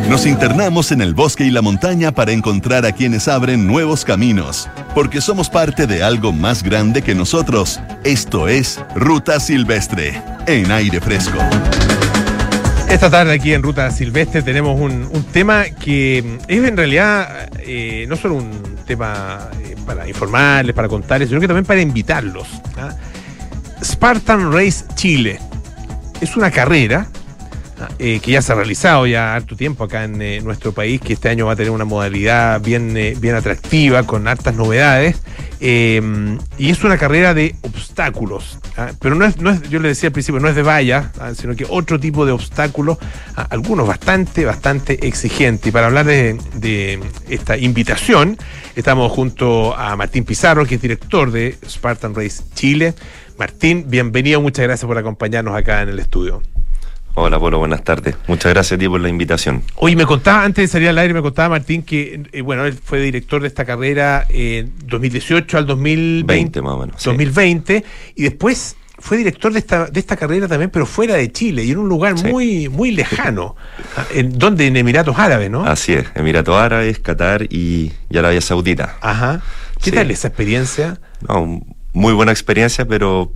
Nos internamos en el bosque y la montaña para encontrar a quienes abren nuevos caminos, porque somos parte de algo más grande que nosotros. Esto es Ruta Silvestre, en aire fresco. Esta tarde aquí en Ruta Silvestre tenemos un tema que es en realidad no solo un tema para informarles, para contarles, sino que también para invitarlos. Spartan Race Chile es una carrera que ya se ha realizado ya harto tiempo acá en nuestro país, que este año va a tener una modalidad bien atractiva, con hartas novedades, y es una carrera de obstáculos, pero no es, yo le decía al principio, no es de valla, sino que otro tipo de obstáculos, algunos bastante exigentes. Y para hablar de esta invitación, estamos junto a Martín Pizarro, que es director de Spartan Race Chile. Martín, bienvenido, muchas gracias por acompañarnos acá en el estudio. Hola, Polo, buenas tardes. Muchas gracias a ti por la invitación. Oye, me contaba, antes de salir al aire, Martín, que él fue director de esta carrera 2018 al 2020. Más o menos. 2020, sí. Y después fue director de esta carrera también, pero fuera de Chile, y en un lugar muy lejano. ¿Dónde? En Emiratos Árabes, ¿no? Así es, Emiratos Árabes, Qatar y Arabia Saudita. Ajá. ¿Qué tal esa experiencia? No, muy buena experiencia, pero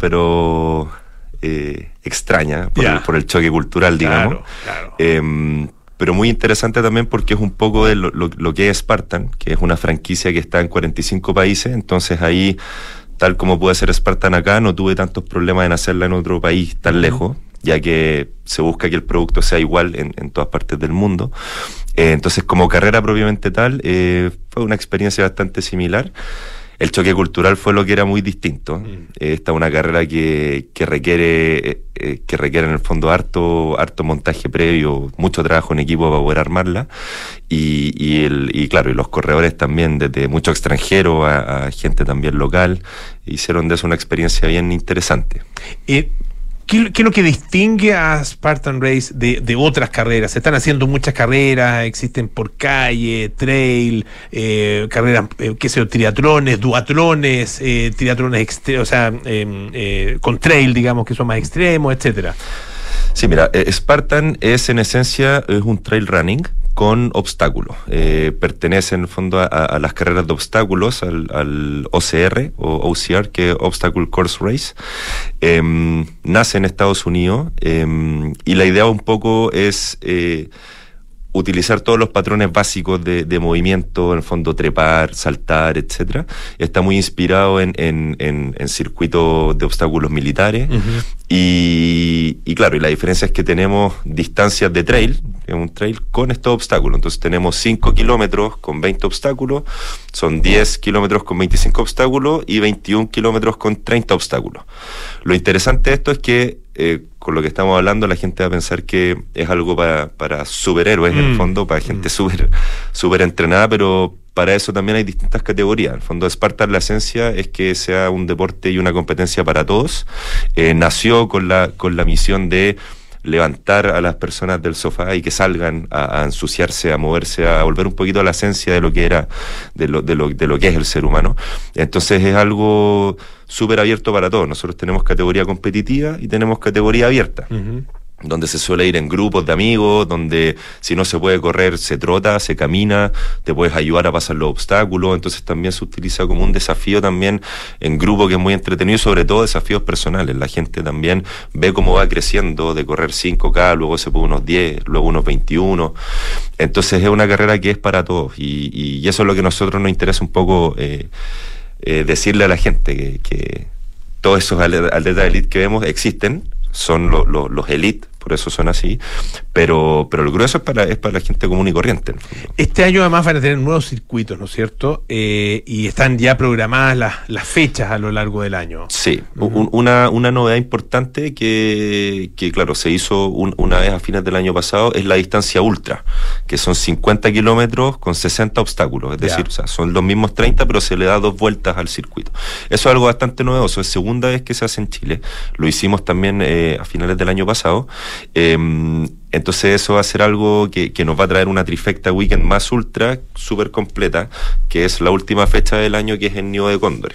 extraña por el choque cultural, digamos. Claro. Pero muy interesante también porque es un poco de lo que es Spartan, que es una franquicia que está en 45 países. Entonces ahí, tal como puede ser Spartan acá, no tuve tantos problemas en hacerla en otro país tan lejos, ya que se busca que el producto sea igual en todas partes del mundo. Entonces, como carrera propiamente tal, fue una experiencia bastante similar. El choque cultural fue lo que era muy distinto. Esta es una carrera que requiere en el fondo harto montaje previo, mucho trabajo en equipo para poder armarla, y los corredores también, desde mucho extranjero a gente también local, hicieron de eso una experiencia bien interesante. ¿Qué es lo que distingue a Spartan Race de otras carreras? Se están haciendo muchas carreras, existen por calle, trail, carreras, triatlones, duatlones, triatlones con trail, digamos, que son más extremos, etcétera. Sí, mira, Spartan es en esencia un trail running con obstáculos. Pertenece en el fondo a las carreras de obstáculos, al OCR o OCR, que es Obstacle Course Race. Nace en Estados Unidos, y la idea un poco es utilizar todos los patrones básicos de movimiento, en el fondo trepar, saltar, etcétera. Está muy inspirado en circuitos de obstáculos militares. Y claro, y la diferencia es que tenemos distancias de trail, es un trail con estos obstáculos. Entonces tenemos 5 kilómetros con 20 obstáculos, son 10 kilómetros con 25 obstáculos y 21 kilómetros con 30 obstáculos. Lo interesante de esto es que con lo que estamos hablando, la gente va a pensar que es algo para superhéroes, en el fondo, para gente súper entrenada, pero para eso también hay distintas categorías. En el fondo, Spartan, la esencia es que sea un deporte y una competencia para todos. Nació con la misión de levantar a las personas del sofá y que salgan a ensuciarse, a moverse, a volver un poquito a la esencia de lo que era, de lo que es el ser humano. Entonces es algo súper abierto para todos. Nosotros tenemos categoría competitiva y tenemos categoría abierta. Donde se suele ir en grupos de amigos, donde si no se puede correr, se trota, se camina, te puedes ayudar a pasar los obstáculos. Entonces también se utiliza como un desafío también en grupo, que es muy entretenido, y sobre todo desafíos personales. La gente también ve cómo va creciendo, de correr 5K, luego se pone unos 10, luego unos 21. Entonces es una carrera que es para todos, y eso es lo que a nosotros nos interesa un poco decirle a la gente, que todos esos atletas elite que vemos existen, son los elite, por eso son así, pero el grueso es para la gente común y corriente. Este año además van a tener nuevos circuitos, ¿no es cierto? Y están ya programadas las fechas a lo largo del año. Sí, una novedad importante que claro, se hizo una vez a fines del año pasado, es la distancia ultra, que son 50 kilómetros con 60 obstáculos, es decir, o sea, son los mismos 30, pero se le da 2 vueltas al circuito. Eso es algo bastante novedoso, es segunda vez que se hace en Chile. Lo hicimos también a finales del año pasado. Entonces eso va a ser algo que nos va a traer una trifecta weekend más ultra, súper completa, que es la última fecha del año, que es en Nido de Cóndores.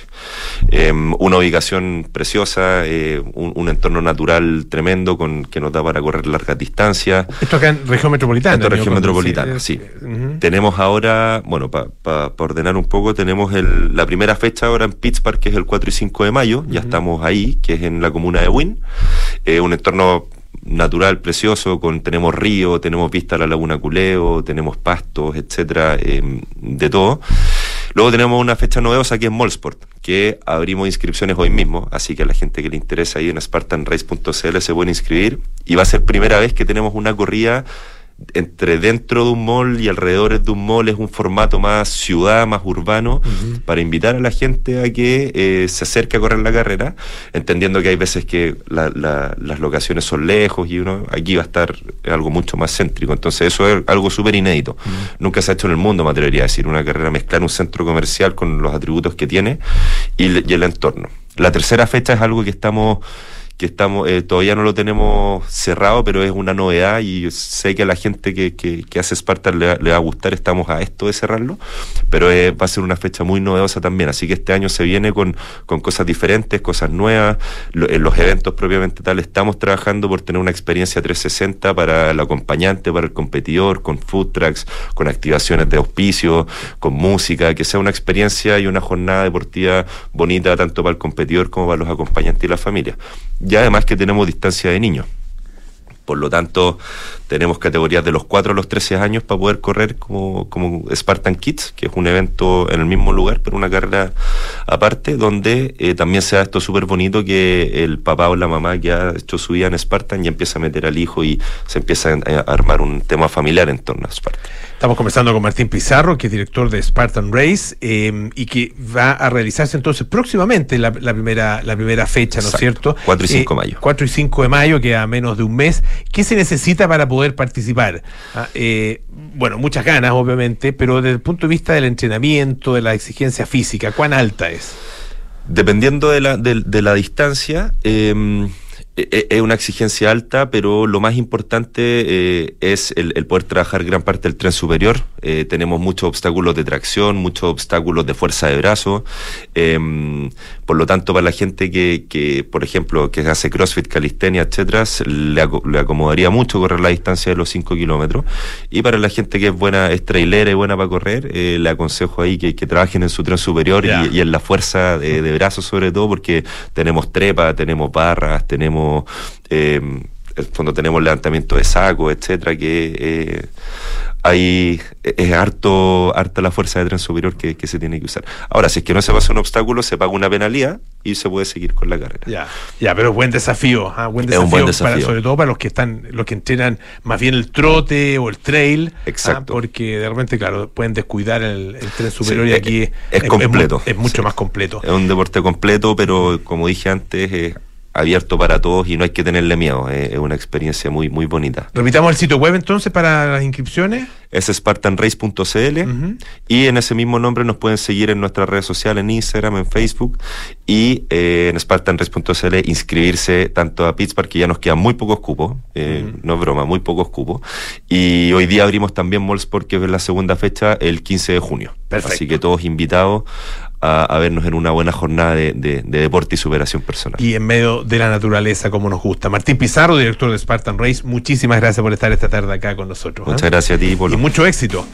Una ubicación preciosa, un entorno natural tremendo que nos da para correr largas distancias. Esto acá en región metropolitana. Esto en región metropolitana, sí. Tenemos ahora, bueno, para ordenar un poco, tenemos la primera fecha ahora en Pittsburgh, que es el 4 y 5 de mayo, ya estamos ahí, que es en la comuna de Wynn, un entorno natural precioso, tenemos río, tenemos vista a la laguna Culeo, tenemos pastos, etcétera, de todo. Luego tenemos una fecha novedosa que es Molsport, que abrimos inscripciones hoy mismo, así que a la gente que le interesa ahí en spartanrace.cl se puede inscribir, y va a ser primera vez que tenemos una corrida entre dentro de un mall y alrededor de un mall. Es un formato más ciudad, más urbano, para invitar a la gente a que se acerque a correr la carrera, entendiendo que hay veces que las locaciones son lejos y aquí va a estar algo mucho más céntrico. Entonces eso es algo súper inédito. Nunca se ha hecho en el mundo, me atrevería a decir, una carrera mezclar un centro comercial con los atributos que tiene y el entorno. La tercera fecha es algo que estamos todavía no lo tenemos cerrado, pero es una novedad, y sé que a la gente que hace Spartan le va a gustar. Estamos a esto de cerrarlo, pero va a ser una fecha muy novedosa también, así que este año se viene con cosas diferentes, cosas nuevas. En los eventos propiamente tal estamos trabajando por tener una experiencia 360 para el acompañante, para el competidor, con food trucks, con activaciones de auspicio, con música, que sea una experiencia y una jornada deportiva bonita tanto para el competidor como para los acompañantes y la familia. Y además que tenemos distancia de niños. Por lo tanto, tenemos categorías de los 4 a los 13 años para poder correr como Spartan Kids, que es un evento en el mismo lugar, pero una carrera aparte, donde también se da esto súper bonito, que el papá o la mamá que ha hecho su vida en Spartan ya empieza a meter al hijo y se empieza a armar un tema familiar en torno a Spartan. Estamos conversando con Martín Pizarro, que es director de Spartan Race, y que va a realizarse entonces próximamente la primera fecha, ¿no es cierto? 4 y 5 de mayo. 4 y 5 de mayo, queda menos de un mes. ¿Qué se necesita para poder participar? Bueno, muchas ganas, obviamente, pero desde el punto de vista del entrenamiento, de la exigencia física, ¿cuán alta es? Dependiendo de la distancia, es una exigencia alta, pero lo más importante es el poder trabajar gran parte del tren superior. Tenemos muchos obstáculos de tracción, muchos obstáculos de fuerza de brazo. Por lo tanto, para la gente que por ejemplo, que hace CrossFit, calistenia, etcétera, le acomodaría mucho correr la distancia de los 5 kilómetros. Y para la gente que es trailera y buena para correr, le aconsejo ahí que trabajen en su tren superior y en la fuerza de brazos, sobre todo, porque tenemos trepa, tenemos barras, tenemos cuando tenemos levantamiento de saco, etcétera, que ahí es harta la fuerza de tren superior que se tiene que usar. Ahora, si es que no se pasa un obstáculo, se paga una penalidad y se puede seguir con la carrera. Ya, pero buen desafío, es un buen desafío. Sobre todo para los que entrenan más bien el trote o el trail. Exacto. Porque de repente, claro, pueden descuidar el tren superior, y aquí es completo. Es mucho más completo. Es un deporte completo, pero como dije antes, abierto para todos y no hay que tenerle miedo. Es una experiencia muy, muy bonita. Repitamos el sitio web entonces para las inscripciones. Es spartanrace.cl, y en ese mismo nombre nos pueden seguir en nuestras redes sociales, en Instagram, en Facebook, y en spartanrace.cl inscribirse tanto a Pittsburgh, que ya nos quedan muy pocos cupos, no es broma, muy pocos cupos, y hoy día abrimos también Molsport, que es la segunda fecha, el 15 de junio. Perfecto. Así que todos invitados a vernos en una buena jornada de deporte y superación personal. Y en medio de la naturaleza, como nos gusta. Martín Pizarro, director de Spartan Race, muchísimas gracias por estar esta tarde acá con nosotros. Muchas gracias a ti, Polo. Y mucho éxito.